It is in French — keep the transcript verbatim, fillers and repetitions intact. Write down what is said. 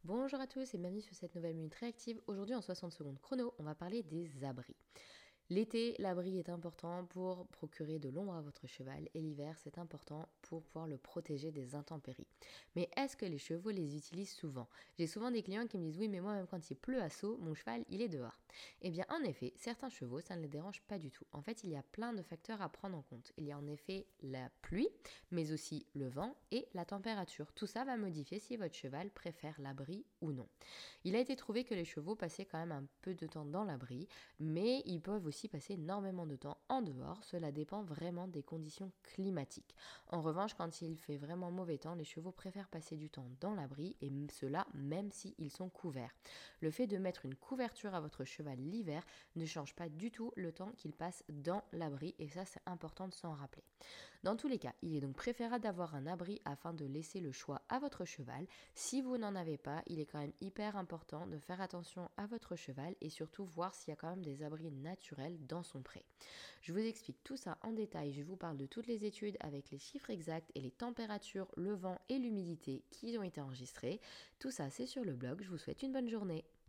Bonjour à tous et bienvenue sur cette nouvelle minute réactive. Aujourd'hui en soixante secondes chrono, on va parler des abris. L'été, l'abri est important pour procurer de l'ombre à votre cheval et l'hiver, c'est important pour pouvoir le protéger des intempéries. Mais est-ce que les chevaux les utilisent souvent? J'ai souvent des clients qui me disent oui, mais moi, même quand il pleut à Sceaux, mon cheval, il est dehors. Eh bien, en effet, certains chevaux, ça ne les dérange pas du tout. En fait, il y a plein de facteurs à prendre en compte. Il y a en effet la pluie, mais aussi le vent et la température. Tout ça va modifier si votre cheval préfère l'abri ou non. Il a été trouvé que les chevaux passaient quand même un peu de temps dans l'abri, mais ils peuvent aussi passer énormément de temps en dehors. Cela dépend vraiment des conditions climatiques. En revanche, quand il fait vraiment mauvais temps, les chevaux préfèrent passer du temps dans l'abri, et cela même s'ils sont couverts. Le fait de mettre une couverture à votre cheval l'hiver ne change pas du tout le temps qu'il passe dans l'abri, et ça c'est important de s'en rappeler. Dans tous les cas, il est donc préférable d'avoir un abri afin de laisser le choix à votre cheval. Si vous n'en avez pas, il est quand même hyper important de faire attention à votre cheval et surtout voir s'il y a quand même des abris naturels dans son pré. Je vous explique tout ça en détail, je vous parle de toutes les études avec les chiffres exacts et les températures, le vent et l'humidité qui ont été enregistrés. Tout ça c'est sur le blog, je vous souhaite une bonne journée.